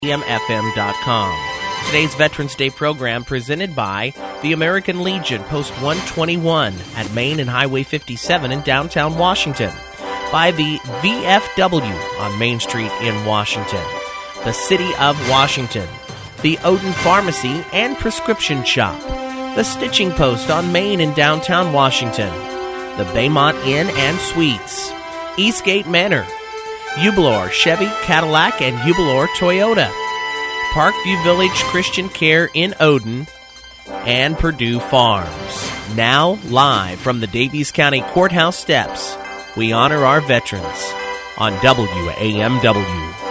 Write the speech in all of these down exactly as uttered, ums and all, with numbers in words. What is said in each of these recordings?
A M F M dot com. Today's Veterans Day program presented by the American Legion, Post one twenty-one at Main and Highway fifty-seven in downtown Washington. By the V F W on Main Street in Washington. The City of Washington. The Odin Pharmacy and Prescription Shop. The Stitching Post on Main in downtown Washington. The Baymont Inn and Suites. Eastgate Manor. Ublor Chevy, Cadillac, and Ublor Toyota. Parkview Village Christian Care in Odin. And Purdue Farms. Now, live from the Daviess County Courthouse steps, we honor our veterans on W A M W.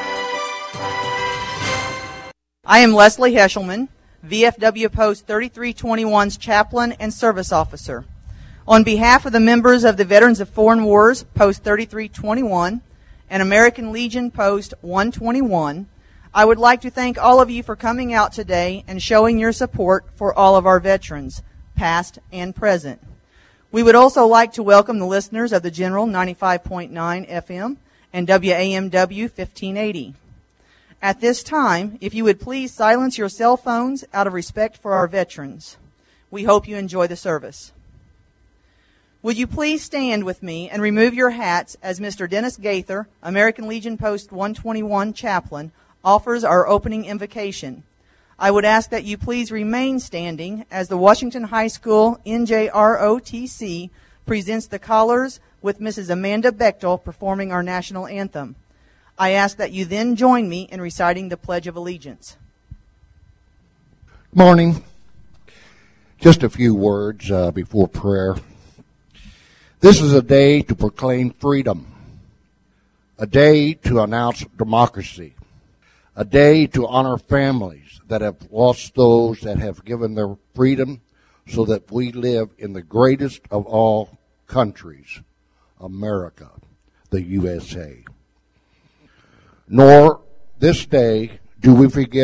I am Leslie Heshelman, V F W Post thirty-three twenty-one's chaplain and service officer. On behalf of the members of the Veterans of Foreign Wars, Post thirty-three twenty-one, and American Legion, Post one twenty-one, I would like to thank all of you for coming out today and showing your support for all of our veterans, past and present. We would also like to welcome the listeners of the General ninety-five point nine F M and W A M W fifteen eighty. At this time, if you would please silence your cell phones out of respect for our veterans. We hope you enjoy the service. Would you please stand with me and remove your hats as Mister Dennis Gaither, American Legion Post one twenty-one chaplain, offers our opening invocation. I would ask that you please remain standing as the Washington High School N J R O T C presents the colors with Missus Amanda Bechtel performing our national anthem. I ask that you then join me in reciting the Pledge of Allegiance. Good morning. Just a few words uh, before prayer. This is a day to proclaim freedom, a day to announce democracy, a day to honor families that have lost those that have given their freedom so that we live in the greatest of all countries, America, the U S A. Nor this day do we forget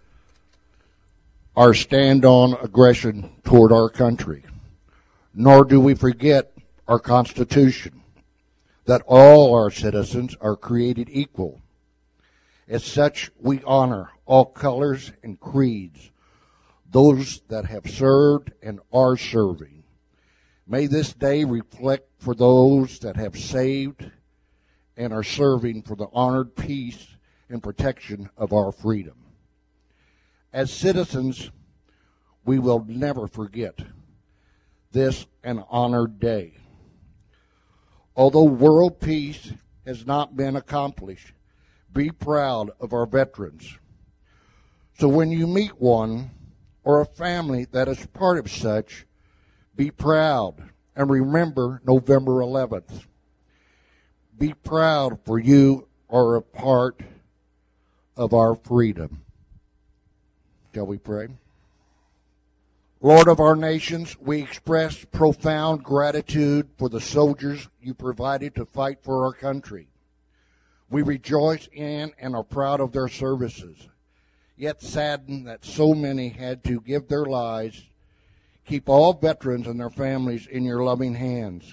our stand on aggression toward our country, nor do we forget our Constitution, that all our citizens are created equal. As such, we honor all colors and creeds, those that have served and are serving. May this day reflect for those that have saved and are serving for the honored peace and protection of our freedom. As citizens, we will never forget this an honored day. Although world peace has not been accomplished, be proud of our veterans. So when you meet one or a family that is part of such, be proud and remember November eleventh. Be proud, for you are a part of our freedom. Shall we pray? Lord of our nations, we express profound gratitude for the soldiers you provided to fight for our country. We rejoice in and are proud of their services, yet saddened that so many had to give their lives. Keep all veterans and their families in your loving hands,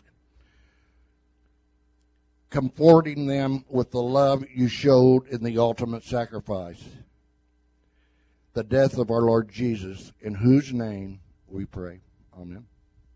comforting them with the love you showed in the ultimate sacrifice, the death of our Lord Jesus, in whose name we pray. Amen.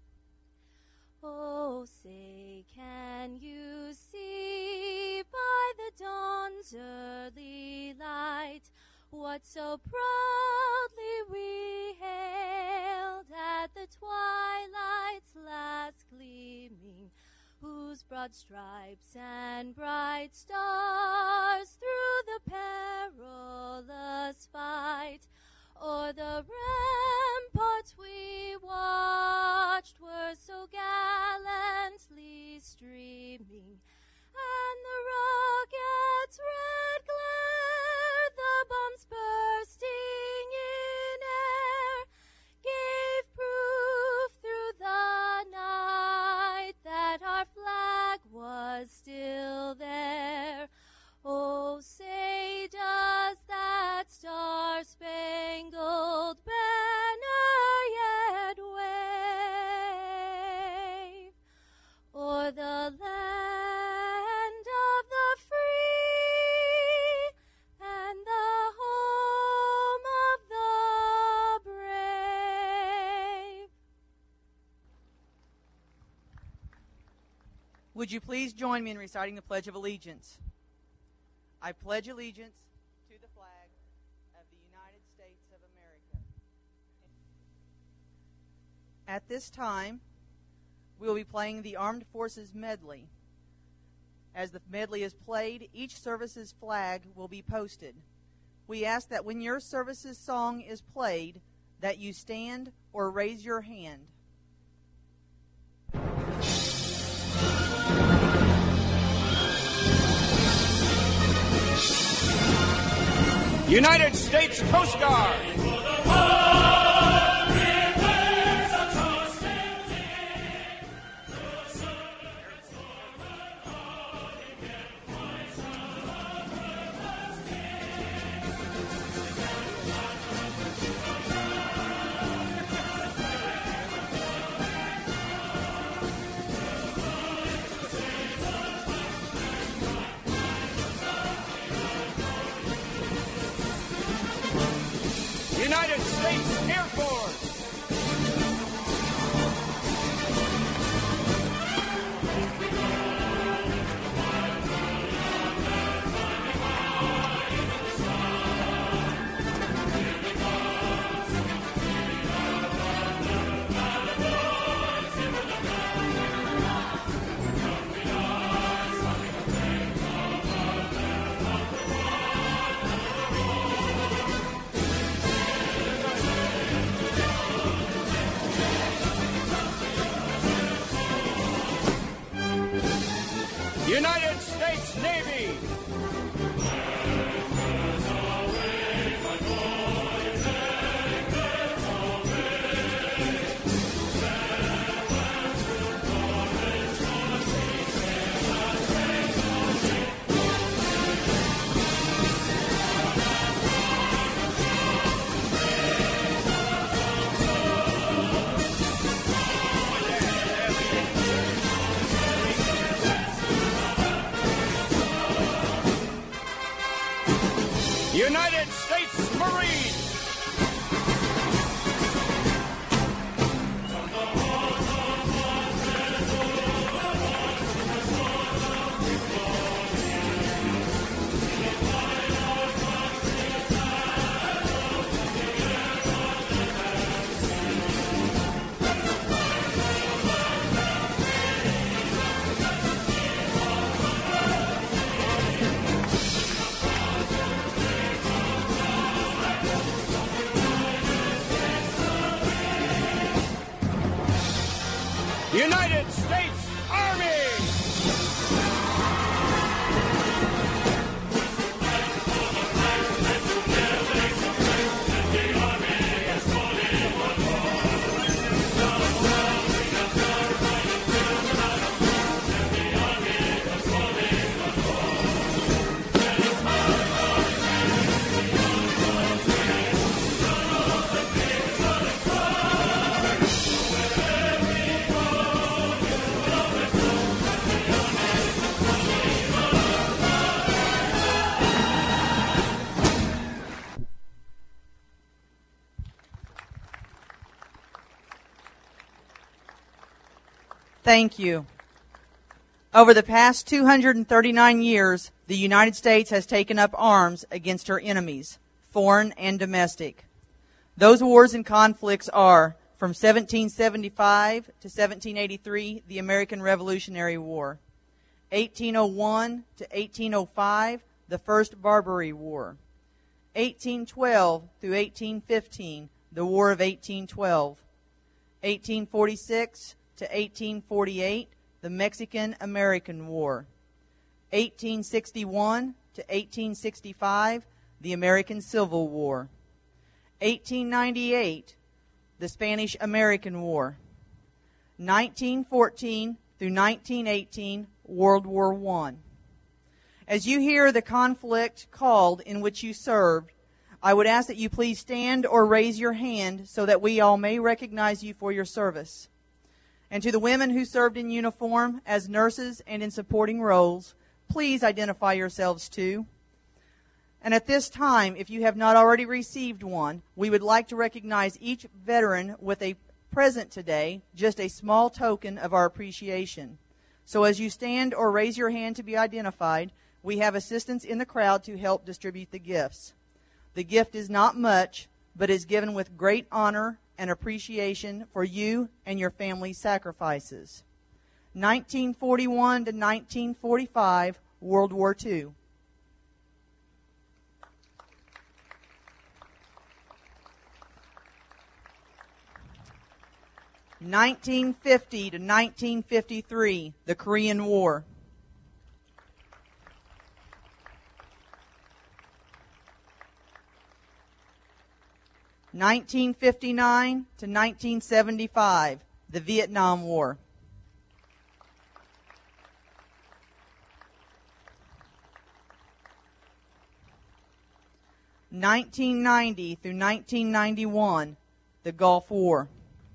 Oh, say, can you see by the dawn's early light what so proudly we hailed at the twilight's last gleaming, whose broad stripes and bright stars through the perilous fight o'er the ramparts we watched were so gallantly streaming, and the rocket's red glare, the bombs bursting in air, gave proof through the night that our flag was still there. Would you please join me in reciting the Pledge of Allegiance? I pledge allegiance to the flag of the United States of America. At this time, we will be playing the Armed Forces Medley. As the medley is played, each service's flag will be posted. We ask that when your service's song is played, that you stand or raise your hand. United States Coast Guard. United States Air Force. United States Navy. United States Marines. United States Army. Thank you. Over the past two hundred thirty-nine years, the United States has taken up arms against her enemies, foreign and domestic. Those wars and conflicts are, from seventeen seventy-five to seventeen eighty-three, the American Revolutionary War. eighteen oh one to eighteen oh five, the First Barbary War. eighteen twelve through eighteen fifteen, the War of eighteen twelve. eighteen forty-six to eighteen forty-eight, the Mexican-American War. eighteen sixty-one to eighteen sixty-five, the American Civil War. eighteen ninety-eight, the Spanish-American War. nineteen fourteen through nineteen eighteen, World War One. As you hear the conflict called in which you served, I would ask that you please stand or raise your hand so that we all may recognize you for your service. And to the women who served in uniform as nurses and in supporting roles, please identify yourselves too. And at this time, if you have not already received one, we would like to recognize each veteran with a present today, just a small token of our appreciation. So as you stand or raise your hand to be identified, we have assistants in the crowd to help distribute the gifts. The gift is not much, but is given with great honor and appreciation for you and your family's sacrifices. nineteen forty-one to nineteen forty-five, World War Two. nineteen fifty to nineteen fifty-three, the Korean War. nineteen fifty-nine to nineteen seventy-five, the Vietnam War. nineteen ninety through nineteen ninety-one, the Gulf War.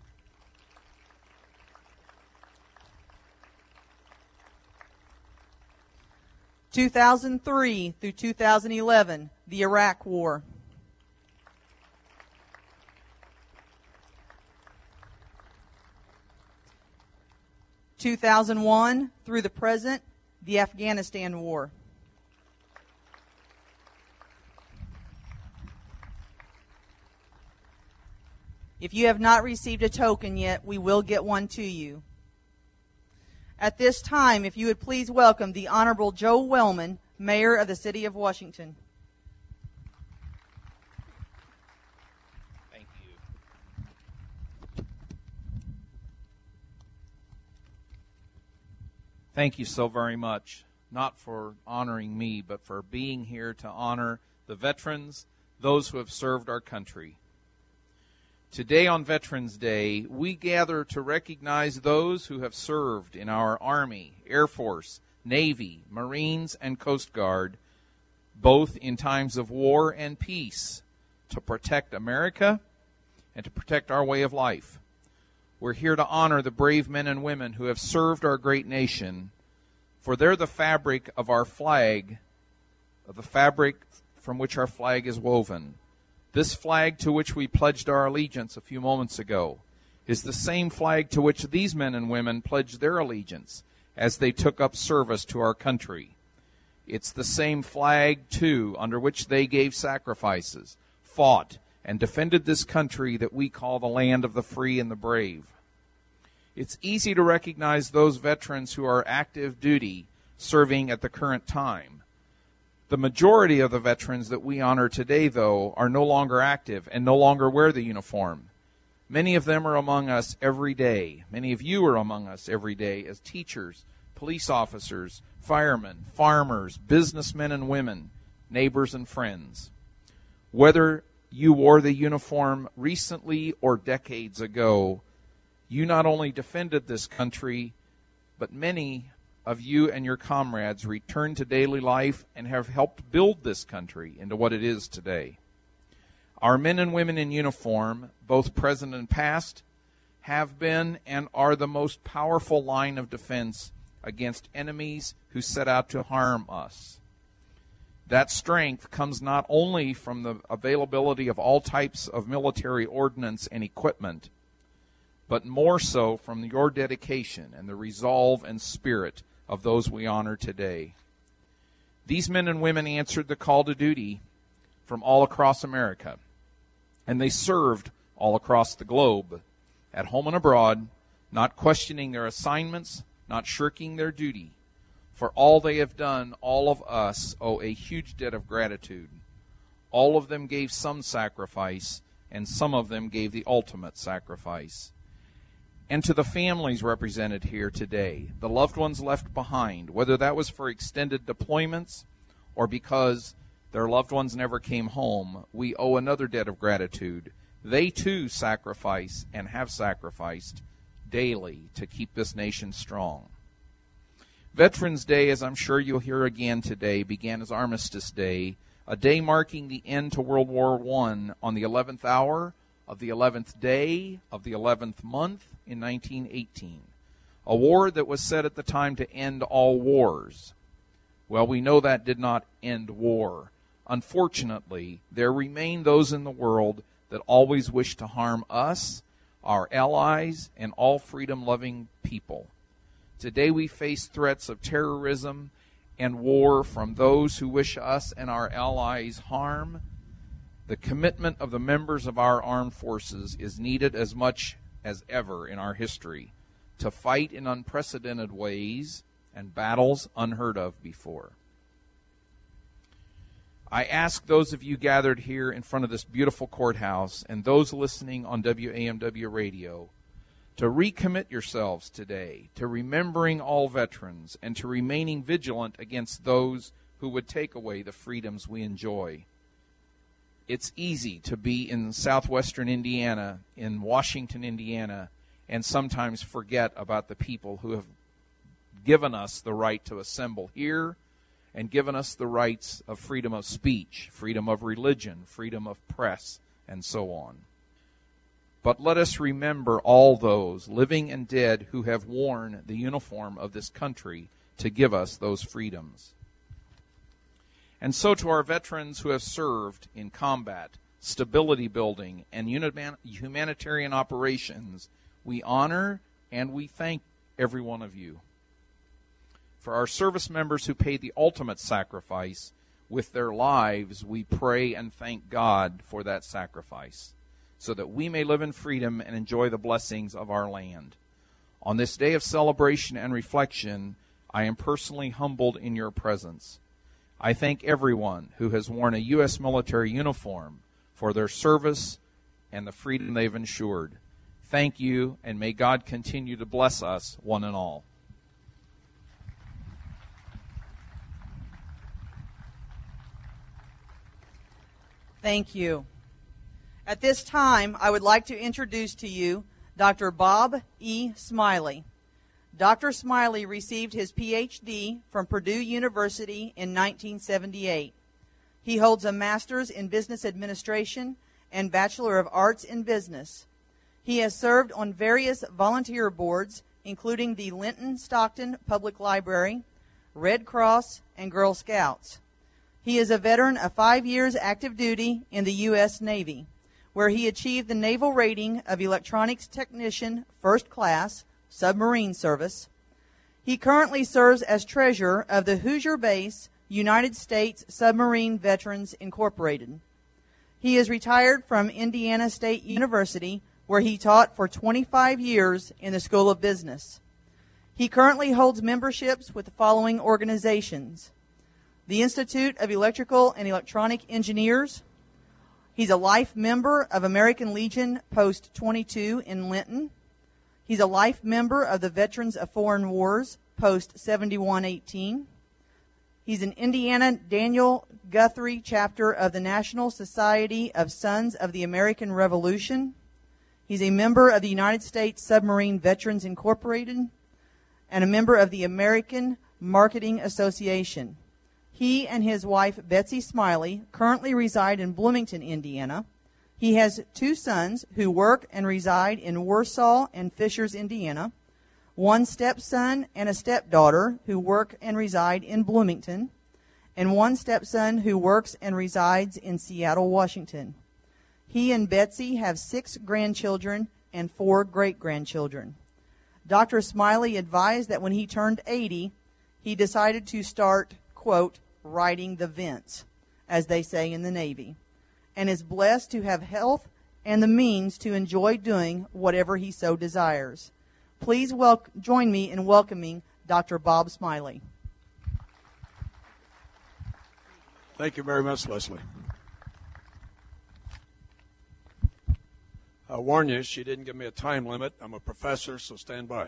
two thousand three through two thousand eleven, the Iraq War. two thousand one through the present, the Afghanistan War. If you have not received a token yet, we will get one to you. At this time, if you would please welcome the Honorable Joe Wellman, Mayor of the City of Washington. Thank you. Thank you so very much, not for honoring me, but for being here to honor the veterans, those who have served our country. Today on Veterans Day, we gather to recognize those who have served in our Army, Air Force, Navy, Marines, and Coast Guard, both in times of war and peace, to protect America and to protect our way of life. We're here to honor the brave men and women who have served our great nation, for they're the fabric of our flag, of the fabric from which our flag is woven. This flag to which we pledged our allegiance a few moments ago is the same flag to which these men and women pledged their allegiance as they took up service to our country. It's the same flag, too, under which they gave sacrifices, fought, and defended this country that we call the land of the free and the brave. It's easy to recognize those veterans who are active duty serving at the current time. The majority of the veterans that we honor today, though, are no longer active and no longer wear the uniform. Many of them are among us every day. Many of you are among us every day as teachers, police officers, firemen, farmers, businessmen and women, neighbors and friends. Whether you wore the uniform recently or decades ago, you not only defended this country, but many of you and your comrades returned to daily life and have helped build this country into what it is today. Our men and women in uniform, both present and past, have been and are the most powerful line of defense against enemies who set out to harm us. That strength comes not only from the availability of all types of military ordnance and equipment, but more so from your dedication and the resolve and spirit of those we honor today. These men and women answered the call to duty from all across America, and they served all across the globe, at home and abroad, not questioning their assignments, not shirking their duty. For all they have done, all of us owe a huge debt of gratitude. All of them gave some sacrifice, and some of them gave the ultimate sacrifice. And to the families represented here today, the loved ones left behind, whether that was for extended deployments or because their loved ones never came home, we owe another debt of gratitude. They too sacrifice and have sacrificed daily to keep this nation strong. Veterans Day, as I'm sure you'll hear again today, began as Armistice Day, a day marking the end to World War One on the eleventh hour of the eleventh day of the eleventh month in nineteen eighteen, a war that was said at the time to end all wars. Well, we know that did not end war. Unfortunately, there remain those in the world that always wish to harm us, our allies, and all freedom-loving people. Today we face threats of terrorism and war from those who wish us and our allies harm. The commitment of the members of our armed forces is needed as much as ever in our history to fight in unprecedented ways and battles unheard of before. I ask those of you gathered here in front of this beautiful courthouse and those listening on W A M W radio to recommit yourselves today to remembering all veterans and to remaining vigilant against those who would take away the freedoms we enjoy. It's easy to be in southwestern Indiana, in Washington, Indiana, and sometimes forget about the people who have given us the right to assemble here and given us the rights of freedom of speech, freedom of religion, freedom of press, and so on. But let us remember all those, living and dead, who have worn the uniform of this country to give us those freedoms. And so to our veterans who have served in combat, stability building, and humanitarian operations, we honor and we thank every one of you. For our service members who paid the ultimate sacrifice with their lives, we pray and thank God for that sacrifice, so that we may live in freedom and enjoy the blessings of our land. On this day of celebration and reflection, I am personally humbled in your presence. I thank everyone who has worn a U S military uniform for their service and the freedom they've ensured. Thank you, and may God continue to bless us, one and all. Thank you. At this time, I would like to introduce to you Doctor Bob E. Smiley. Doctor Smiley received his P H D from Purdue University in nineteen seventy-eight. He holds a Master's in Business Administration and Bachelor of Arts in Business. He has served on various volunteer boards, including the Linton Stockton Public Library, Red Cross, and Girl Scouts. He is a veteran of five years active duty in the U S Navy, where he achieved the naval rating of Electronics Technician First Class, Submarine Service. He currently serves as treasurer of the Hoosier Base United States Submarine Veterans Incorporated. He is retired from Indiana State University, where he taught for twenty-five years in the School of Business. He currently holds memberships with the following organizations: the Institute of Electrical and Electronic Engineers. He's a life member of American Legion Post twenty-two in Linton. He's a life member of the Veterans of Foreign Wars Post seventy-one eighteen. He's an Indiana Daniel Guthrie chapter of the National Society of Sons of the American Revolution. He's a member of the United States Submarine Veterans Incorporated and a member of the American Marketing Association. He and his wife, Betsy Smiley, currently reside in Bloomington, Indiana. He has two sons who work and reside in Warsaw and Fishers, Indiana, one stepson and a stepdaughter who work and reside in Bloomington, and one stepson who works and resides in Seattle, Washington. He and Betsy have six grandchildren and four great-grandchildren. Doctor Smiley advised that when he turned eighty, he decided to start, quote, riding the vents, as they say in the Navy, and is blessed to have health and the means to enjoy doing whatever he so desires. Please wel- join me in welcoming Doctor Bob Smiley. Thank you very much, Leslie. I'll warn you, she didn't give me a time limit. I'm a professor, so stand by.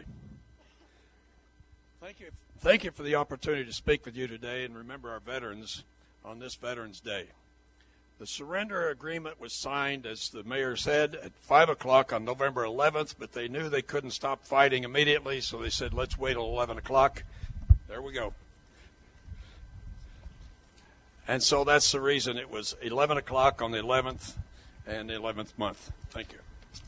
Thank you. Thank you for the opportunity to speak with you today and remember our veterans on this Veterans Day. The surrender agreement was signed, as the mayor said, at five o'clock on November eleventh, but they knew they couldn't stop fighting immediately, so they said, let's wait till eleven o'clock. There we go. And so that's the reason it was eleven o'clock on the eleventh and the eleventh month. Thank you.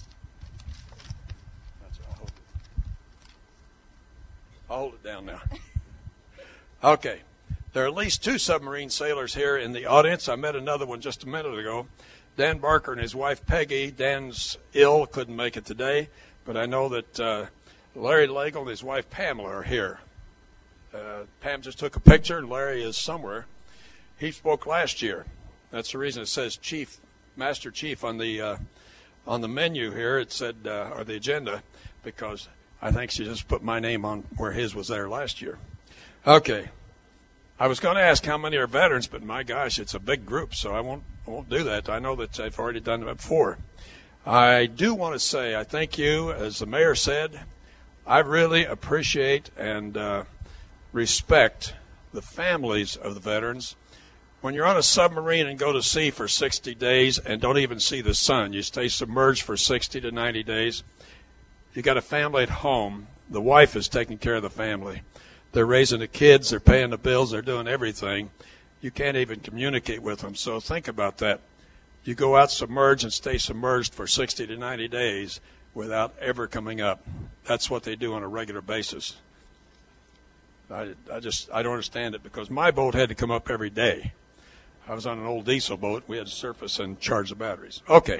That's all. Hold it. I'll hold it down now. Okay. There are at least two submarine sailors here in the audience. I met another one just a minute ago. Dan Barker and his wife Peggy. Dan's ill, couldn't make it today, but I know that uh, Larry Lagle and his wife Pamela are here. Uh, Pam just took a picture, and Larry is somewhere. He spoke last year. That's the reason it says Chief, Master Chief on the uh, on the menu here. It said, uh, or the agenda, because I think she just put my name on where his was there last year. Okay. I was going to ask how many are veterans, but my gosh, it's a big group, so I won't I won't do that. I know that I've already done it before. I do want to say I thank you, as the mayor said. I really appreciate and uh, respect the families of the veterans. When you're on a submarine and go to sea for sixty days and don't even see the sun, you stay submerged for sixty to ninety days, you got a family at home. The wife is taking care of the family. They're raising the kids, they're paying the bills, they're doing everything. You can't even communicate with them, so think about that. You go out submerged and stay submerged for sixty to ninety days without ever coming up. That's what they do on a regular basis. I, I just, I don't understand it, because my boat had to come up every day. I was on an old diesel boat. We had to surface and charge the batteries. Okay.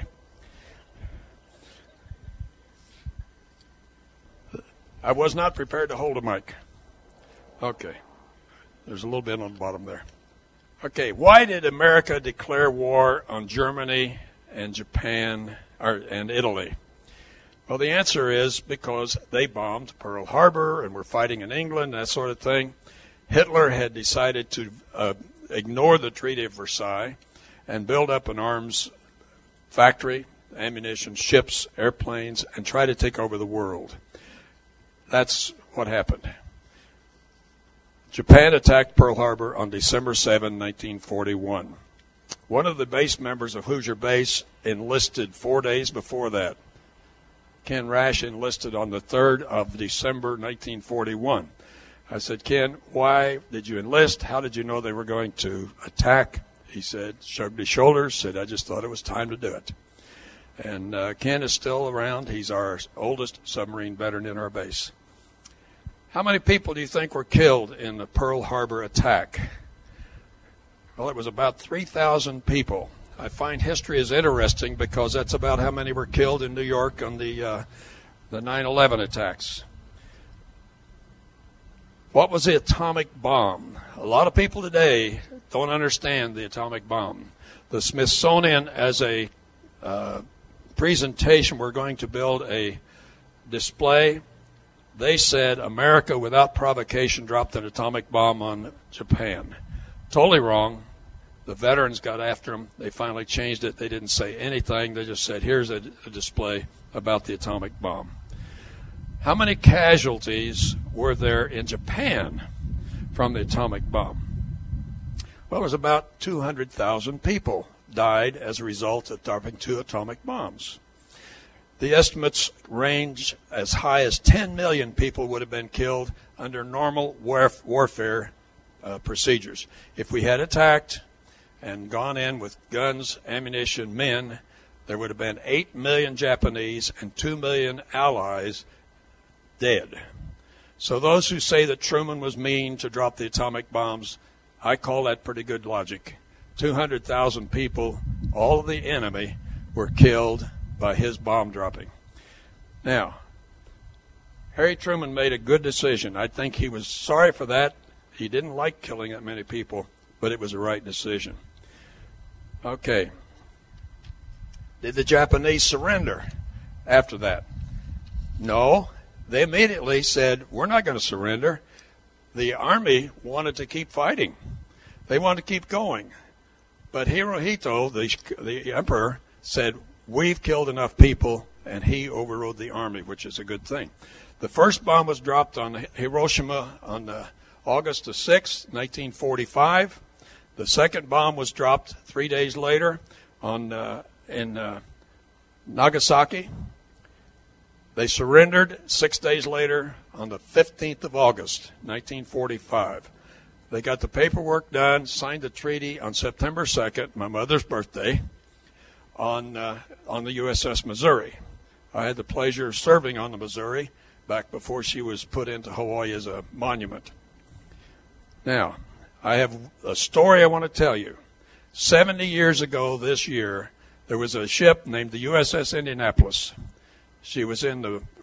I was not prepared to hold a mic. Okay. There's a little bit on the bottom there. Okay. Why did America declare war on Germany and Japan or, and Italy? Well, the answer is because they bombed Pearl Harbor and were fighting in England, that sort of thing. Hitler had decided to uh, ignore the Treaty of Versailles and build up an arms factory, ammunition, ships, airplanes, and try to take over the world. That's what happened. Japan attacked Pearl Harbor on December seventh, nineteen forty-one. One of the base members of Hoosier Base enlisted four days before that. Ken Rash enlisted on the third of December, nineteen forty-one. I said, Ken, why did you enlist? How did you know they were going to attack? He said, shrugged his shoulders, said, I just thought it was time to do it. And uh, Ken is still around. He's our oldest submarine veteran in our base. How many people do you think were killed in the Pearl Harbor attack? Well, it was about three thousand people. I find history is interesting because that's about how many were killed in New York on the uh, the nine eleven attacks. What was the atomic bomb? A lot of people today don't understand the atomic bomb. The Smithsonian, as a uh, presentation, we're going to build a display. They said America, without provocation, dropped an atomic bomb on Japan. Totally wrong. The veterans got after them. They finally changed it. They didn't say anything. They just said, here's a, a display about the atomic bomb. How many casualties were there in Japan from the atomic bomb? Well, it was about two hundred thousand people died as a result of dropping two atomic bombs. The estimates range as high as ten million people would have been killed under normal warf- warfare uh, procedures. If we had attacked and gone in with guns, ammunition, men, there would have been eight million Japanese and two million allies dead. So those who say that Truman was mean to drop the atomic bombs, I call that pretty good logic. two hundred thousand people, all of the enemy, were killed by his bomb dropping. Now, Harry Truman made a good decision. I think he was sorry for that. He didn't like killing that many people, but it was the right decision. Okay. Did the Japanese surrender after that? No. They immediately said, we're not going to surrender. The army wanted to keep fighting. They wanted to keep going. But Hirohito, the, the emperor, said, we've killed enough people, and he overrode the army, which is a good thing. The first bomb was dropped on Hiroshima on uh, August the sixth, nineteen forty-five. The second bomb was dropped three days later on uh, in uh, Nagasaki. They surrendered six days later on the fifteenth of August, nineteen forty-five. They got the paperwork done, signed the treaty on September second, my mother's birthday, on uh, on the U S S Missouri. I had the pleasure of serving on the Missouri back before she was put into Hawaii as a monument. Now, I have a story I want to tell you. seventy years ago this year, there was a ship named the U S S Indianapolis. She was in the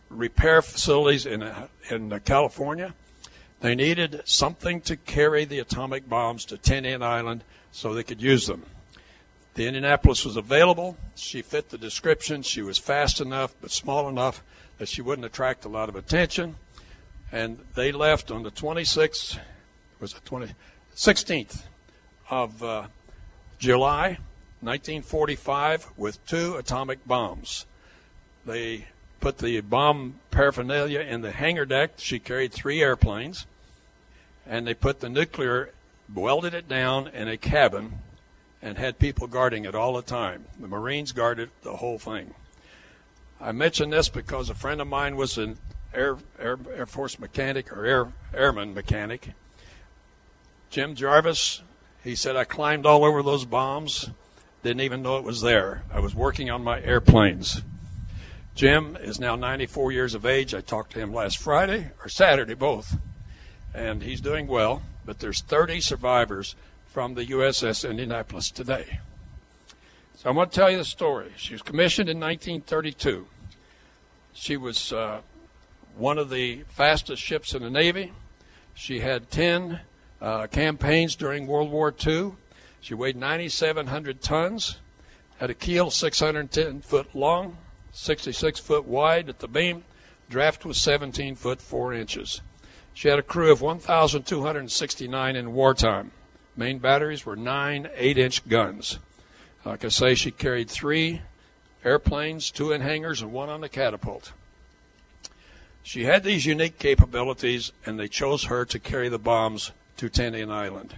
repair facilities in in California. They needed something to carry the atomic bombs to Tin Inn Island so they could use them. The Indianapolis was available. She fit the description. She was fast enough but small enough that she wouldn't attract a lot of attention. And they left on the twenty-sixth, was it twenty, sixteenth of uh, July, nineteen forty-five, with two atomic bombs. They put the bomb paraphernalia in the hangar deck. She carried three airplanes. And they put the nuclear, welded it down in a cabin and had people guarding it all the time. The Marines guarded the whole thing. I mention this because a friend of mine was an Air, Air, Air Force mechanic or air, airman mechanic. Jim Jarvis, he said, I climbed all over those bombs, didn't even know it was there. I was working on my airplanes. Jim is now ninety-four years of age. I talked to him last Friday, or Saturday, both. And he's doing well, but there's thirty survivors from the U S S Indianapolis today. So I want to tell you the story. She was commissioned in nineteen thirty-two. She was uh, one of the fastest ships in the Navy. She had ten uh, campaigns during World War Two. She weighed nine thousand seven hundred tons, had a keel six hundred ten foot long, sixty-six foot wide at the beam. Draft was seventeen foot four inches. She had a crew of one thousand two hundred sixty-nine in wartime. Main batteries were nine eight-inch guns. Like I say, she carried three airplanes, two in hangars and one on the catapult. She had these unique capabilities, and they chose her to carry the bombs to Tin Inn Island.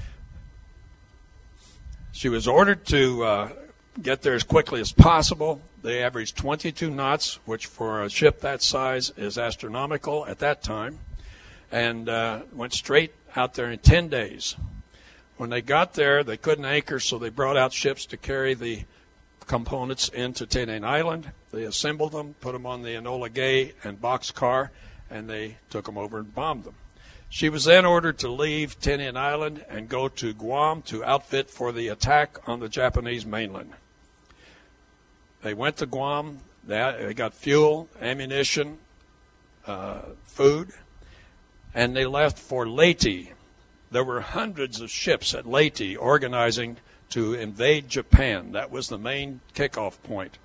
She was ordered to uh, get there as quickly as possible. They averaged twenty-two knots, which for a ship that size is astronomical at that time, and uh, went straight out there in ten days. When they got there, they couldn't anchor, so they brought out ships to carry the components into Tin Inn Island. They assembled them, put them on the Enola Gay and boxcar, and they took them over and bombed them. She was then ordered to leave Tin Inn Island and go to Guam to outfit for the attack on the Japanese mainland. They went to Guam. They got fuel, ammunition, uh, food, and they left for Leyte. There were hundreds of ships at Leyte organizing to invade Japan. That was the main kickoff point.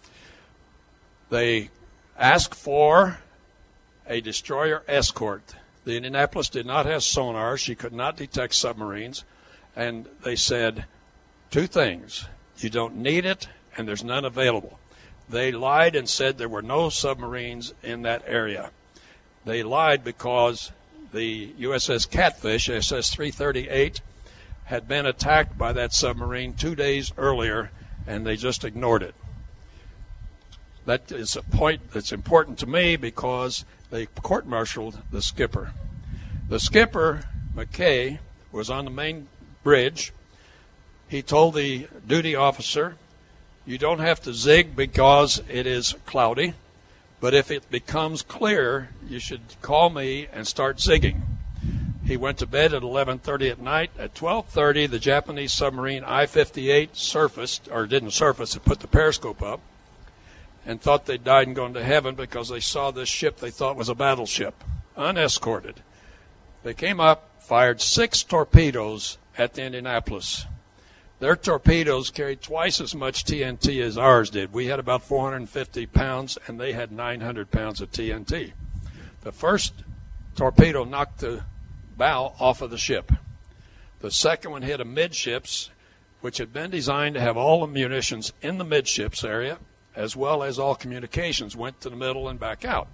They asked for a destroyer escort. The Indianapolis did not have sonar. She could not detect submarines. And they said two things. You don't need it, and there's none available. They lied and said there were no submarines in that area. They lied because the U S S Catfish, S S three thirty-eight, had been attacked by that submarine two days earlier, and they just ignored it. That is a point that's important to me because they court-martialed the skipper. The skipper, McKay, was on the main bridge. He told the duty officer, you don't have to zig because it is cloudy, but if it becomes clear, you should call me and start zigging. He went to bed at eleven thirty at night. At twelve thirty, the Japanese submarine I fifty-eight surfaced, or didn't surface, it put the periscope up, and thought they'd died and gone to heaven because they saw this ship they thought was a battleship, unescorted. They came up, fired six torpedoes at the Indianapolis. Their torpedoes carried twice as much T N T as ours did. We had about four hundred fifty pounds, and they had nine hundred pounds of T N T. The first torpedo knocked the bow off of the ship. The second one hit a midships, which had been designed to have all the munitions in the midships area, as well as all communications, went to the middle and back out.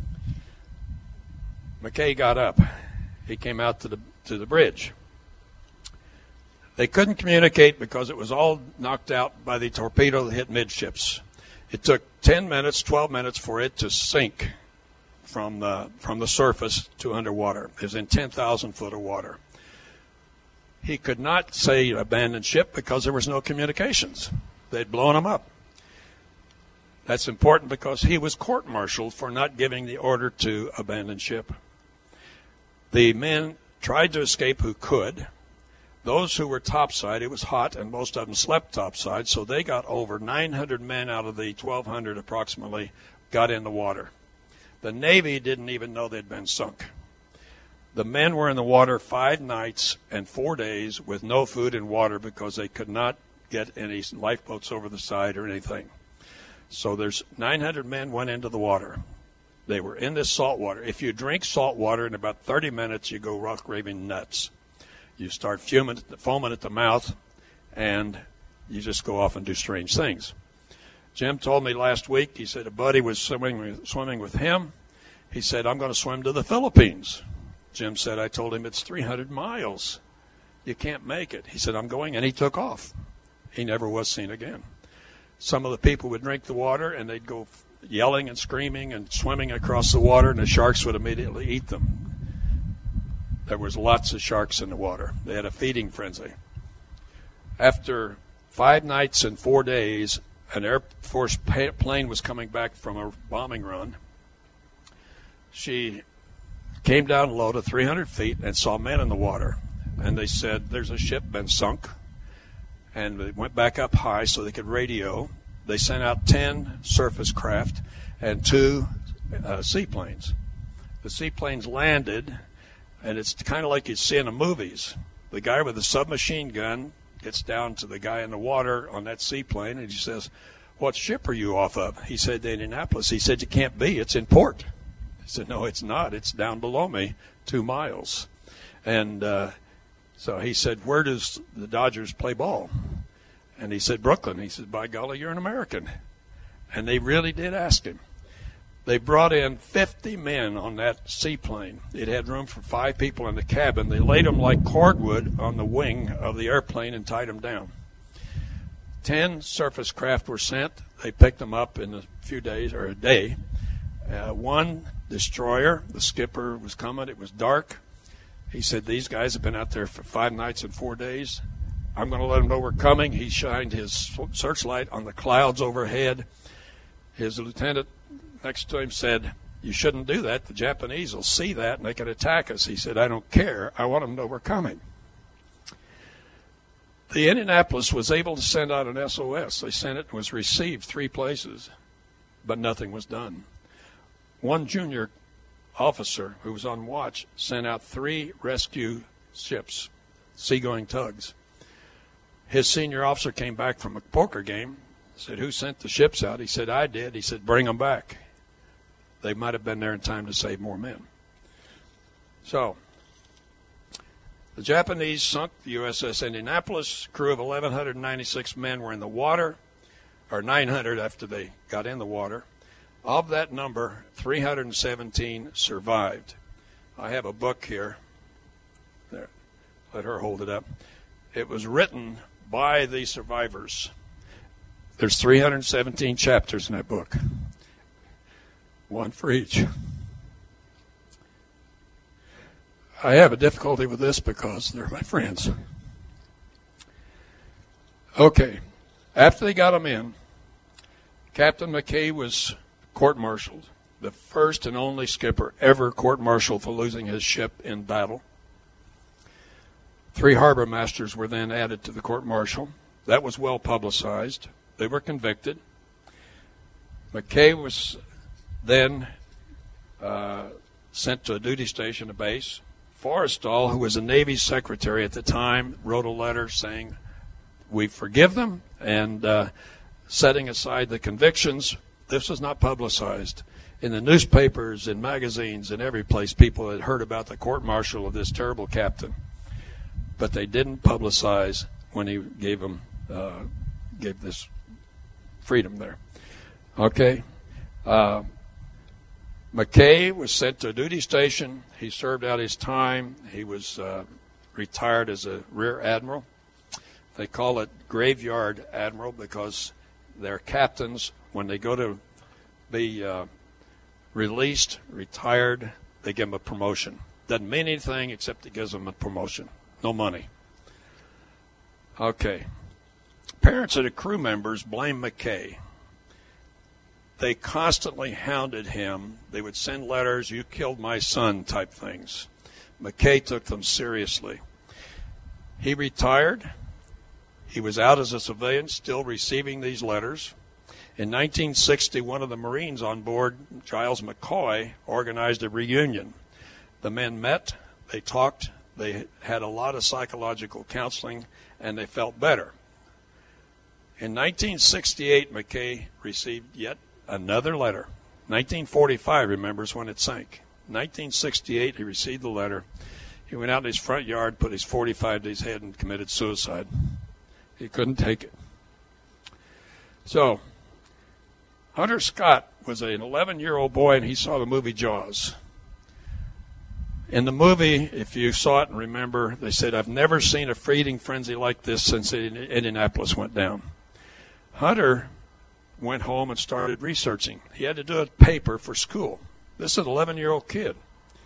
McKay got up. He came out to the to the bridge. They couldn't communicate because it was all knocked out by the torpedo that hit midships. It took ten minutes, twelve minutes for it to sink from the from the surface to underwater. It was in ten thousand foot of water. He could not say abandon ship because there was no communications. They'd blown him up. That's important because he was court-martialed for not giving the order to abandon ship. The men tried to escape who could. Those who were topside, it was hot, and most of them slept topside, so they got over. nine hundred men out of the twelve hundred approximately got in the water. The Navy didn't even know they'd been sunk. The men were in the water five nights and four days with no food and water because they could not get any lifeboats over the side or anything. So there's nine hundred men went into the water. They were in this salt water. If you drink salt water in about thirty minutes, you go rock raving nuts. You start fuming, foaming at the mouth, and you just go off and do strange things. Jim told me last week, he said a buddy was swimming, swimming with him. He said, I'm going to swim to the Philippines. Jim said, I told him it's three hundred miles. You can't make it. He said, I'm going, and he took off. He never was seen again. Some of the people would drink the water, and they'd go yelling and screaming and swimming across the water, and the sharks would immediately eat them. There was lots of sharks in the water. They had a feeding frenzy. After five nights and four days, an Air Force plane was coming back from a bombing run. She came down low to three hundred feet and saw men in the water. And they said, there's a ship been sunk. And they went back up high so they could radio. They sent out ten surface craft and two uh, seaplanes. The seaplanes landed, and it's kind of like you see in the movies. The guy with the submachine gun gets down to the guy in the water on that seaplane, and he says, what ship are you off of? He said, the Indianapolis. He said, you can't be. It's in port. He said, no, it's not. It's down below me, two miles. And uh, so he said, where does the Dodgers play ball? And he said, Brooklyn. He said, by golly, you're an American. And they really did ask him. They brought in fifty men on that seaplane. It had room for five people in the cabin. They laid them like cordwood on the wing of the airplane and tied them down. Ten surface craft were sent. They picked them up in a few days, or a day. Uh, one destroyer, the skipper was coming. It was dark. He said, these guys have been out there for five nights and four days. I'm going to let them know we're coming. He shined his searchlight on the clouds overhead. His lieutenant next to him said, you shouldn't do that. The Japanese will see that and they can attack us. He said, I don't care. I want them to know we're coming. The Indianapolis was able to send out an S O S. They sent it and was received three places, but nothing was done. One junior officer who was on watch sent out three rescue ships, seagoing tugs. His senior officer came back from a poker game, said, who sent the ships out? He said, I did. He said, bring them back. They might have been there in time to save more men. So, the Japanese sunk the U S S Indianapolis. Crew of eleven ninety-six men were in the water, or nine hundred after they got in the water. Of that number, three hundred seventeen survived. I have a book here. There, let her hold it up. It was written by the survivors. There's three hundred seventeen chapters in that book, one for each. I have a difficulty with this because they're my friends. Okay, after they got them in, Captain McKay was court-martialed, the first and only skipper ever court-martialed for losing his ship in battle. Three harbor masters were then added to the court-martial. That was well publicized. They were convicted. McKay was then uh, sent to a duty station, a base. Forrestal, who was the Navy secretary at the time, wrote a letter saying, we forgive them, and uh, setting aside the convictions. This was not publicized. In the newspapers, in magazines, in every place, people had heard about the court-martial of this terrible captain. But they didn't publicize when he gave them, uh, gave this freedom there. Okay. Uh, McKay was sent to a duty station. He served out his time. He was uh, retired as a rear admiral. They call it graveyard admiral because their captains, when they go to be uh, released, retired, they give them a promotion. Doesn't mean anything except it gives them a promotion. No money. Okay. Parents of the crew members blame McKay. They constantly hounded him. They would send letters, you killed my son type things. McKay took them seriously. He retired. He was out as a civilian, still receiving these letters. In nineteen sixty, one of the Marines on board, Giles McCoy, organized a reunion. The men met, they talked, they had a lot of psychological counseling, and they felt better. In nineteen sixty-eight, McKay received yet another letter. nineteen forty-five, remembers, when it sank. nineteen sixty-eight, he received the letter. He went out in his front yard, put his forty-five to his head, and committed suicide. He couldn't take it. So, Hunter Scott was an eleven-year-old boy, and he saw the movie Jaws. In the movie, if you saw it and remember, they said, I've never seen a feeding frenzy like this since Indianapolis went down. Hunter went home and started researching. He had to do a paper for school. This is an eleven-year-old kid.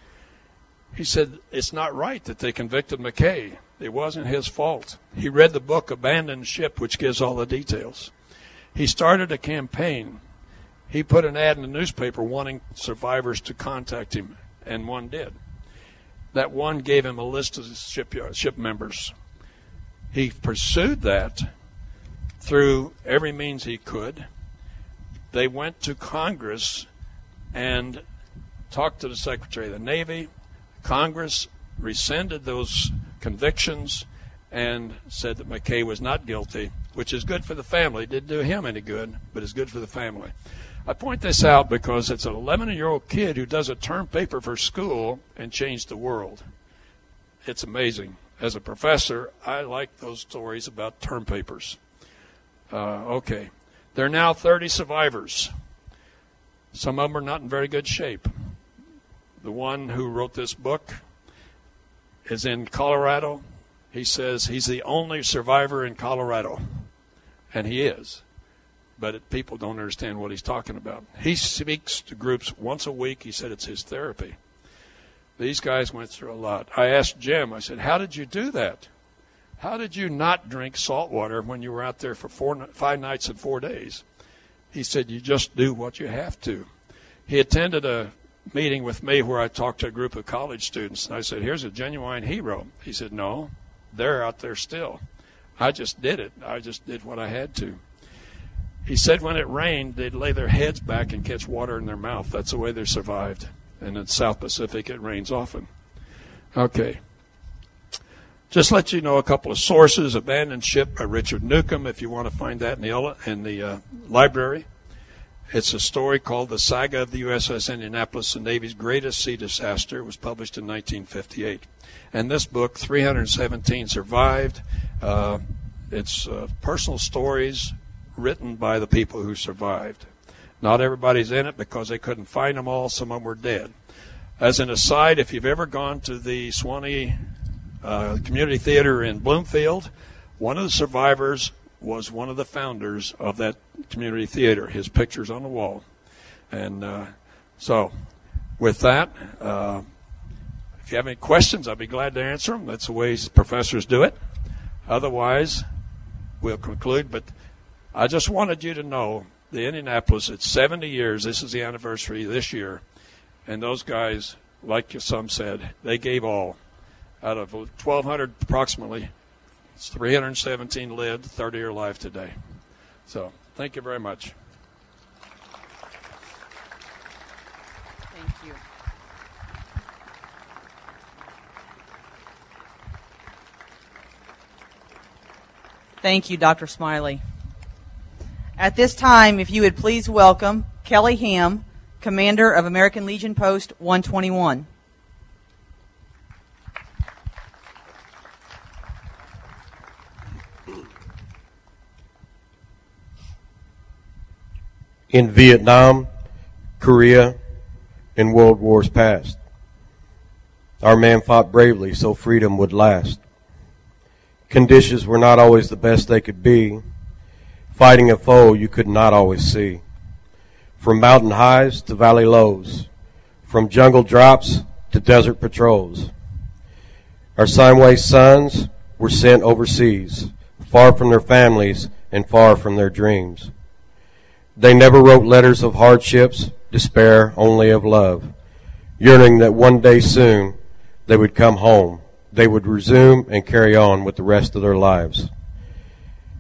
He said, it's not right that they convicted McKay. It wasn't his fault. He read the book Abandoned Ship, which gives all the details. He started a campaign. He put an ad in the newspaper wanting survivors to contact him, and one did. That one gave him a list of shipyard, ship members. He pursued that through every means he could. They went to Congress and talked to the Secretary of the Navy. Congress rescinded those convictions and said that McKay was not guilty, which is good for the family. It didn't do him any good, but it's good for the family. I point this out because it's an eleven-year-old kid who does a term paper for school and changed the world. It's amazing. As a professor, I like those stories about term papers. Uh, okay. There are now thirty survivors. Some of them are not in very good shape. The one who wrote this book is in Colorado. He says he's the only survivor in Colorado, and he is. But it, people don't understand what he's talking about. He speaks to groups once a week. He said it's his therapy. These guys went through a lot. I asked Jim, I said, how did you do that? How did you not drink salt water when you were out there for four, five nights and four days? He said, you just do what you have to. He attended a meeting with me where I talked to a group of college students. And I said, here's a genuine hero. He said, no, they're out there still. I just did it. I just did what I had to. He said when it rained, they'd lay their heads back and catch water in their mouth. That's the way they survived. And in the South Pacific, it rains often. Okay. Just let you know a couple of sources. Abandoned Ship by Richard Newcomb, if you want to find that in the, in the uh, library. It's a story called The Saga of the U S S Indianapolis, the Navy's greatest sea disaster. It was published in nineteen fifty-eight. And this book, three hundred seventeen survived. Uh, it's uh, personal stories written by the people who survived. Not everybody's in it because they couldn't find them all. Some of them were dead. As an aside, if you've ever gone to the Swanee uh, Community Theater in Bloomfield, one of the survivors was one of the founders of that community theater. His picture's on the wall. And uh, so with that, uh, if you have any questions, I'll be glad to answer them. That's the way professors do it. Otherwise, we'll conclude. But I just wanted you to know the Indianapolis, it's seventy years. This is the anniversary this year. And those guys, like some said, they gave all. Out of twelve hundred approximately, it's three hundred seventeen lived, thirty are alive today. So thank you very much. Thank you. Thank you, Doctor Smiley. At this time, if you would please welcome Kelly Ham, Commander of American Legion Post one twenty-one. In Vietnam, Korea, and world wars past, our man fought bravely so freedom would last. Conditions were not always the best they could be, fighting a foe you could not always see. From mountain highs to valley lows, from jungle drops to desert patrols. Our Steinway sons were sent overseas, far from their families and far from their dreams. They never wrote letters of hardships, despair, only of love, yearning that one day soon they would come home. They would resume and carry on with the rest of their lives.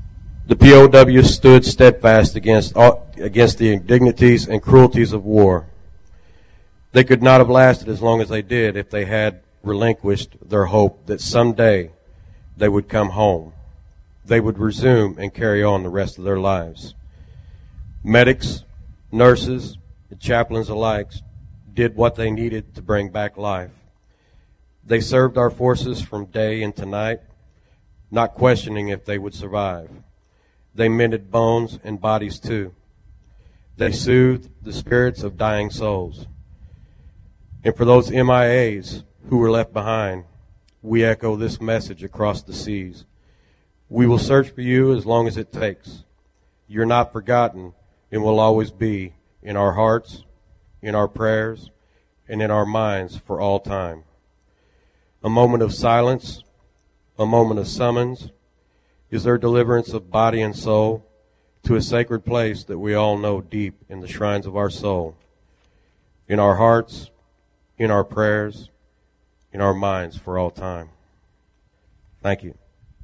The P O Ws stood steadfast against, all, against the indignities and cruelties of war. They could not have lasted as long as they did if they had relinquished their hope that someday they would come home. They would resume and carry on the rest of their lives. Medics, nurses, and chaplains alike did what they needed to bring back life. They served our forces from day into night, not questioning if they would survive. They mended bones and bodies too. They soothed the spirits of dying souls. And for those M I As who were left behind, we echo this message across the seas. We will search for you as long as it takes. You're not forgotten and will always be in our hearts, in our prayers, and in our minds for all time. A moment of silence, a moment of summons, is their deliverance of body and soul to a sacred place that we all know deep in the shrines of our soul, in our hearts, in our prayers, in our minds for all time. Thank you.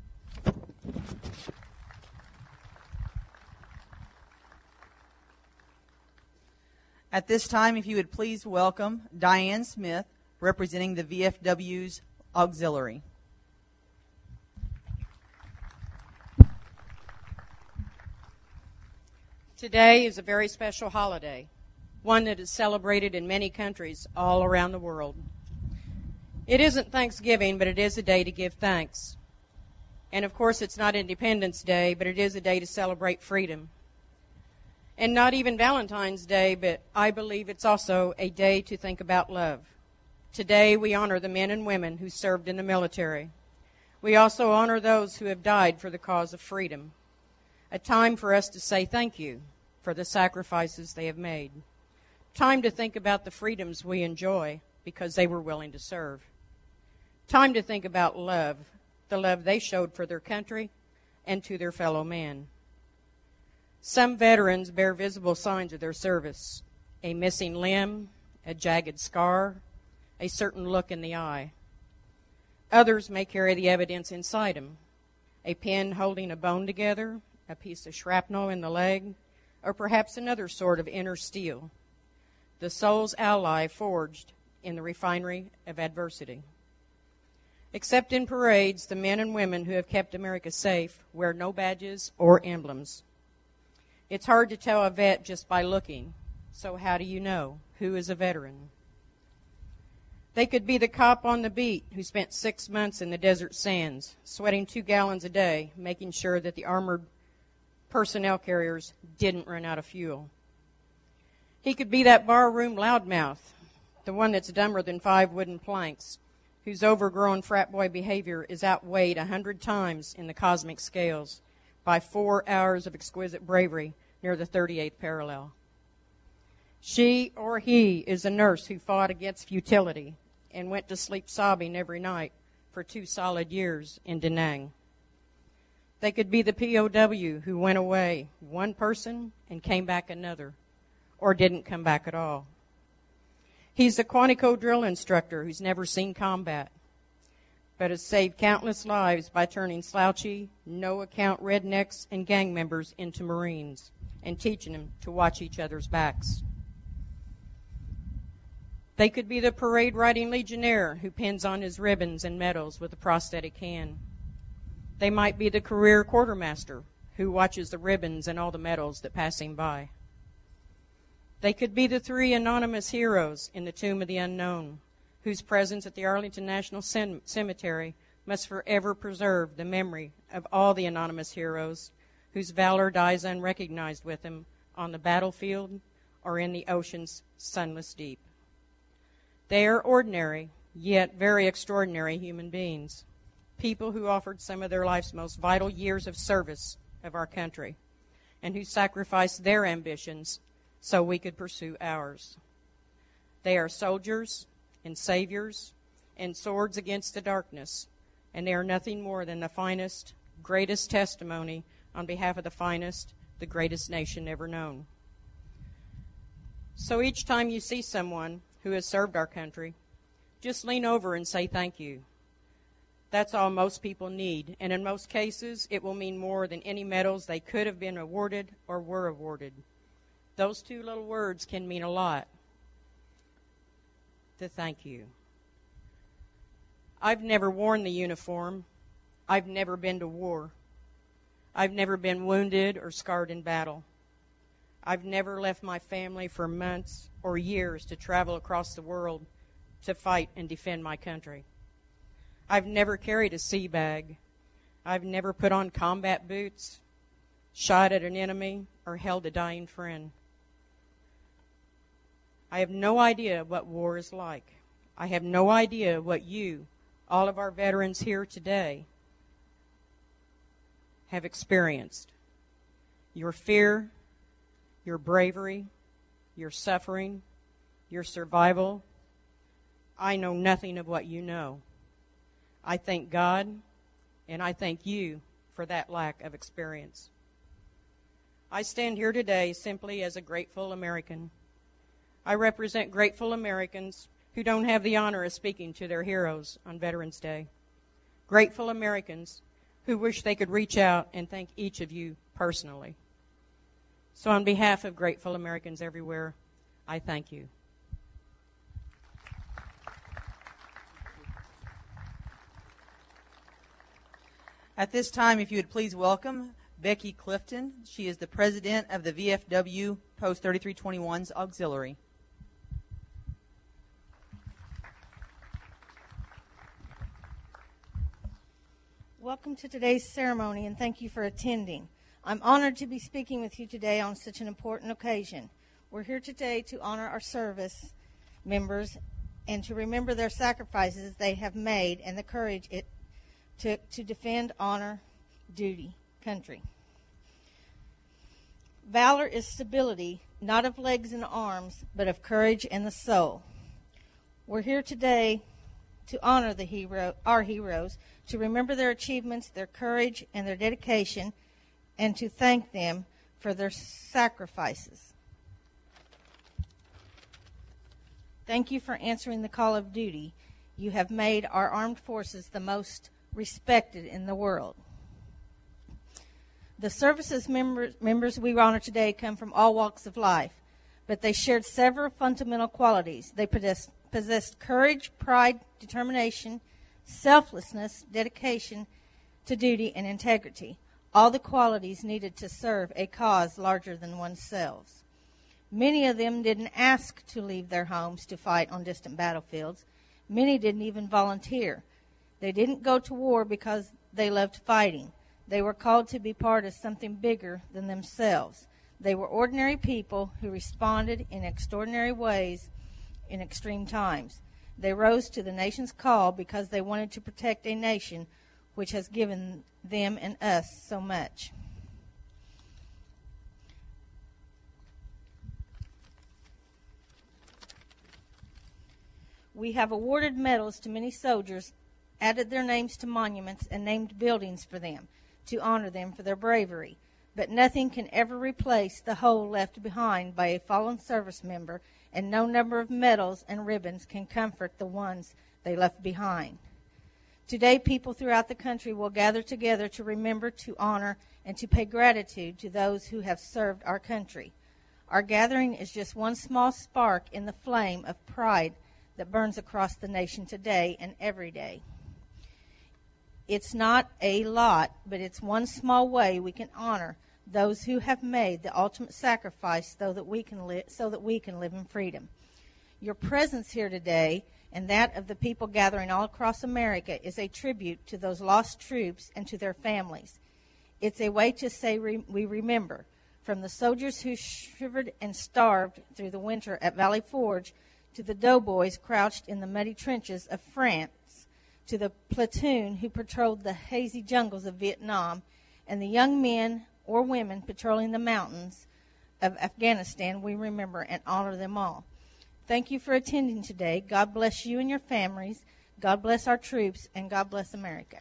At this time, if you would please welcome Diane Smith, representing the V F W's Auxiliary. Today is a very special holiday, one that is celebrated in many countries all around the world. It isn't Thanksgiving, but it is a day to give thanks. And of course, it's not Independence Day, but it is a day to celebrate freedom. And not even Valentine's Day, but I believe it's also a day to think about love. Today, we honor the men and women who served in the military. We also honor those who have died for the cause of freedom. A time for us to say thank you for the sacrifices they have made. Time to think about the freedoms we enjoy because they were willing to serve. Time to think about love, the love they showed for their country and to their fellow man. Some veterans bear visible signs of their service: a missing limb, a jagged scar, a certain look in the eye. Others may carry the evidence inside them: a pin holding a bone together, a piece of shrapnel in the leg, or perhaps another sort of inner steel, the soul's ally forged in the refinery of adversity. Except in parades, the men and women who have kept America safe wear no badges or emblems. It's hard to tell a vet just by looking, so how do you know who is a veteran? They could be the cop on the beat who spent six months in the desert sands, sweating two gallons a day, making sure that the armored personnel carriers didn't run out of fuel. He could be that barroom loudmouth, the one that's dumber than five wooden planks, whose overgrown frat boy behavior is outweighed a hundred times in the cosmic scales by four hours of exquisite bravery near the thirty-eighth parallel. She or he is a nurse who fought against futility and went to sleep sobbing every night for two solid years in Da Nang. They could be the P O W who went away one person and came back another, or didn't come back at all. He's the Quantico drill instructor who's never seen combat, but has saved countless lives by turning slouchy, no-account rednecks and gang members into Marines and teaching them to watch each other's backs. They could be the parade-riding legionnaire who pins on his ribbons and medals with a prosthetic hand. They might be the career quartermaster who watches the ribbons and all the medals that pass him by. They could be the three anonymous heroes in the Tomb of the Unknown, whose presence at the Arlington National Cemetery must forever preserve the memory of all the anonymous heroes whose valor dies unrecognized with them on the battlefield or in the ocean's sunless deep. They are ordinary, yet very extraordinary human beings, people who offered some of their life's most vital years of service of our country, and who sacrificed their ambitions so we could pursue ours. They are soldiers and saviors and swords against the darkness, and they are nothing more than the finest, greatest testimony on behalf of the finest, the greatest nation ever known. So each time you see someone who has served our country, just lean over and say thank you. That's all most people need, and in most cases, it will mean more than any medals they could have been awarded or were awarded. Those two little words can mean a lot. To thank you. I've never worn the uniform. I've never been to war. I've never been wounded or scarred in battle. I've never left my family for months or years to travel across the world to fight and defend my country. I've never carried a sea bag. I've never put on combat boots, shot at an enemy, or held a dying friend. I have no idea what war is like. I have no idea what you, all of our veterans here today, have experienced. Your fear, your bravery, your suffering, your survival. I know nothing of what you know. I thank God, and I thank you for that lack of experience. I stand here today simply as a grateful American. I represent grateful Americans who don't have the honor of speaking to their heroes on Veterans Day. Grateful Americans who wish they could reach out and thank each of you personally. So on behalf of grateful Americans everywhere, I thank you. At this time, if you would please welcome Becky Clifton. She is the president of the V F W Post thirty-three twenty-one's Auxiliary. Welcome to today's ceremony, and thank you for attending. I'm honored to be speaking with you today on such an important occasion. We're here today to honor our service members and to remember their sacrifices they have made and the courage it took to defend, honor, duty, country. Valor is stability, not of legs and arms, but of courage and the soul. We're here today to honor the hero, our heroes, to remember their achievements, their courage, and their dedication, and to thank them for their sacrifices. Thank you for answering the call of duty. You have made our armed forces the most respected in the world. The services members, members we honor today come from all walks of life, but they shared several fundamental qualities. They possessed, possessed courage, pride, determination, selflessness, dedication to duty, and integrity, all the qualities needed to serve a cause larger than oneself. Many of them didn't ask to leave their homes to fight on distant battlefields. Many didn't even volunteer. They didn't go to war because they loved fighting. They were called to be part of something bigger than themselves. They were ordinary people who responded in extraordinary ways in extreme times. They rose to the nation's call because they wanted to protect a nation which has given them and us so much. We have awarded medals to many soldiers, added their names to monuments, and named buildings for them to honor them for their bravery. But nothing can ever replace the hole left behind by a fallen service member, and no number of medals and ribbons can comfort the ones they left behind. Today, people throughout the country will gather together to remember, to honor, and to pay gratitude to those who have served our country. Our gathering is just one small spark in the flame of pride that burns across the nation today and every day. It's not a lot, but it's one small way we can honor those who have made the ultimate sacrifice so that we can live, so that we can live in freedom. Your presence here today and that of the people gathering all across America is a tribute to those lost troops and to their families. It's a way to say re- we remember, from the soldiers who shivered and starved through the winter at Valley Forge to the doughboys crouched in the muddy trenches of France, to the platoon who patrolled the hazy jungles of Vietnam, and the young men or women patrolling the mountains of Afghanistan. We remember and honor them all. Thank you for attending today. God bless you and your families. God bless our troops, and God bless America.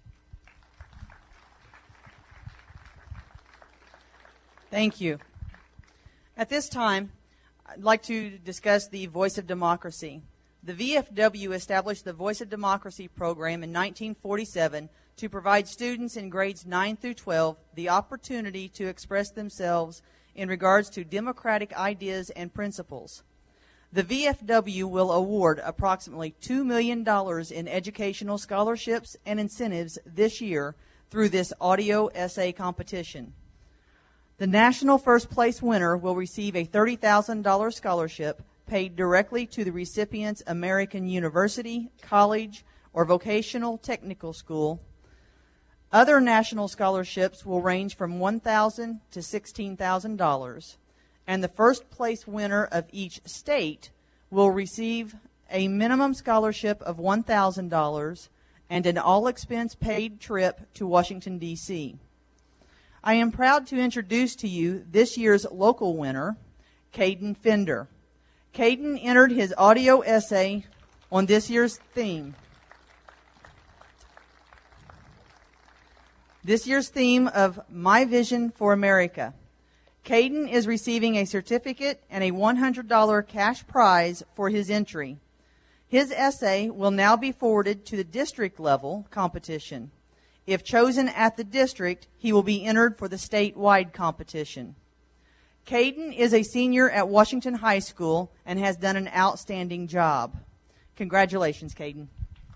Thank you. At this time, I'd like to discuss the Voice of Democracy. The V F W established the Voice of Democracy program in nineteen forty-seven to provide students in grades nine through twelve the opportunity to express themselves in regards to democratic ideas and principles. The V F W will award approximately two million dollars in educational scholarships and incentives this year through this audio essay competition. The national first place winner will receive a thirty thousand dollars scholarship paid directly to the recipient's American university, college, or vocational technical school. Other national scholarships will range from one thousand dollars to sixteen thousand dollars, and the first place winner of each state will receive a minimum scholarship of one thousand dollars and an all-expense paid trip to Washington, D C I am proud to introduce to you this year's local winner, Caden Fender. Caden entered his audio essay on this year's theme. This year's theme of My Vision for America. Caden is receiving a certificate and a one hundred dollars cash prize for his entry. His essay will now be forwarded to the district level competition. If chosen at the district, he will be entered for the statewide competition. Caden is a senior at Washington High School and has done an outstanding job. Congratulations, Caden.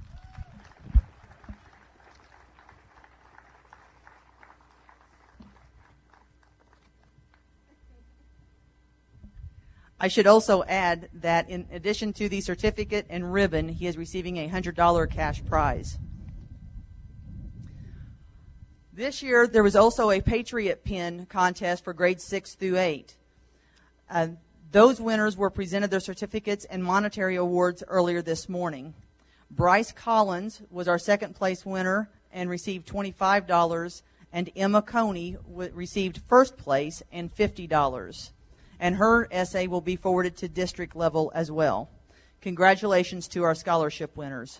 I should also add that in addition to the certificate and ribbon, he is receiving a one hundred dollars cash prize. This year, there was also a Patriot Pin contest for grades six through eight. Uh, those winners were presented their certificates and monetary awards earlier this morning. Bryce Collins was our second place winner and received twenty-five dollars, and Emma Coney w- received first place and fifty dollars. And her essay will be forwarded to district level as well. Congratulations to our scholarship winners.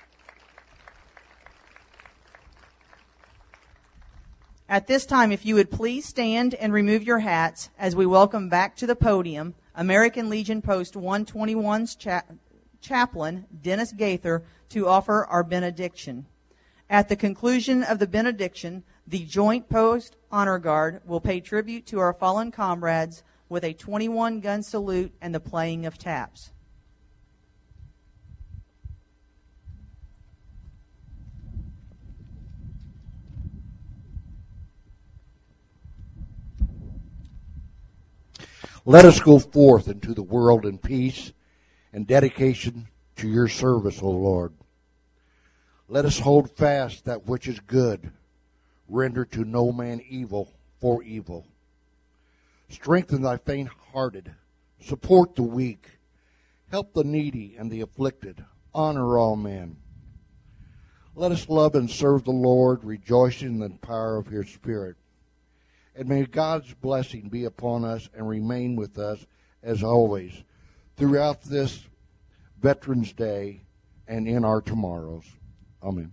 At this time, if you would please stand and remove your hats as we welcome back to the podium American Legion Post one twenty-one's cha- chaplain, Dennis Gaither, to offer our benediction. At the conclusion of the benediction, the Joint Post Honor Guard will pay tribute to our fallen comrades with a twenty-one gun salute and the playing of taps. Let us go forth into the world in peace and dedication to your service, O Lord. Let us hold fast that which is good. Render to no man evil for evil. Strengthen thy faint-hearted. Support the weak. Help the needy and the afflicted. Honor all men. Let us love and serve the Lord, rejoicing in the power of his Spirit. And may God's blessing be upon us and remain with us as always throughout this Veterans Day and in our tomorrows. Amen.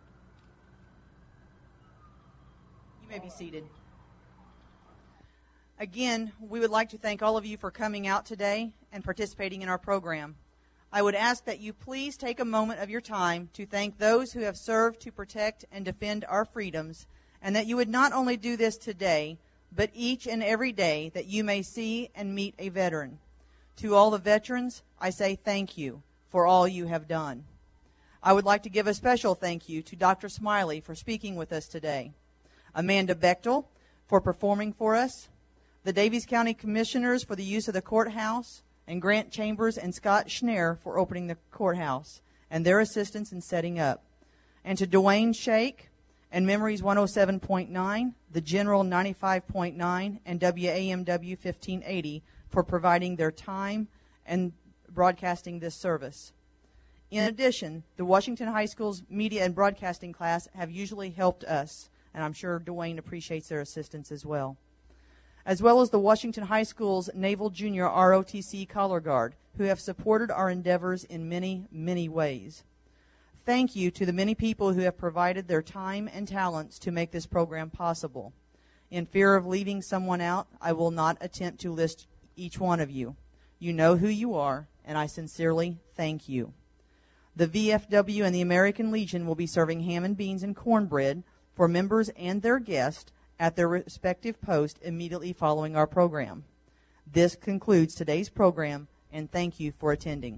You may be seated. Again, we would like to thank all of you for coming out today and participating in our program. I would ask that you please take a moment of your time to thank those who have served to protect and defend our freedoms, and that you would not only do this today, but each and every day that you may see and meet a veteran. To all the veterans, I say thank you for all you have done. I would like to give a special thank you to Doctor Smiley for speaking with us today, Amanda Bechtel for performing for us, the Daviess County Commissioners for the use of the courthouse, and Grant Chambers and Scott Schneer for opening the courthouse and their assistance in setting up, and to Dwayne Shake and Memories one oh seven point nine, the General ninety-five point nine, and W A M W fifteen eighty for providing their time and broadcasting this service. In addition, the Washington High School's media and broadcasting class have usually helped us, and I'm sure Dwayne appreciates their assistance as well, as well as the Washington High School's Naval Junior R O T C Color Guard, who have supported our endeavors in many, many ways. Thank you to the many people who have provided their time and talents to make this program possible. In fear of leaving someone out, I will not attempt to list each one of you. You know who you are, and I sincerely thank you. The V F W and the American Legion will be serving ham and beans and cornbread for members and their guests at their respective posts immediately following our program. This concludes today's program, and thank you for attending.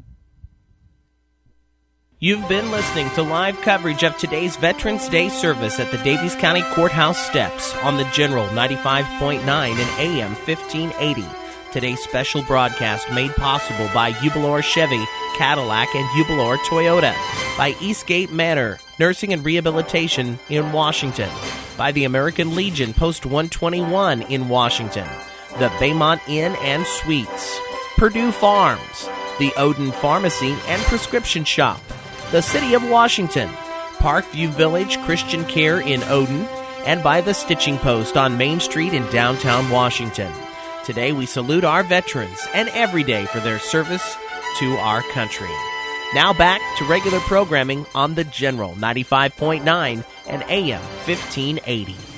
You've been listening to live coverage of today's Veterans Day service at the Daviess County Courthouse steps on the General ninety-five point nine and A M fifteen eighty. Today's special broadcast made possible by Ubalor Chevy, Cadillac, and Ubalor Toyota, by Eastgate Manor, Nursing and Rehabilitation in Washington, by the American Legion Post one twenty-one in Washington, the Baymont Inn and Suites, Purdue Farms, the Odin Pharmacy and Prescription Shop, the City of Washington, Parkview Village Christian Care in Odin, and by the Stitching Post on Main Street in downtown Washington. Today we salute our veterans and every day for their service to our country. Now back to regular programming on the General ninety-five point nine and A M fifteen eighty.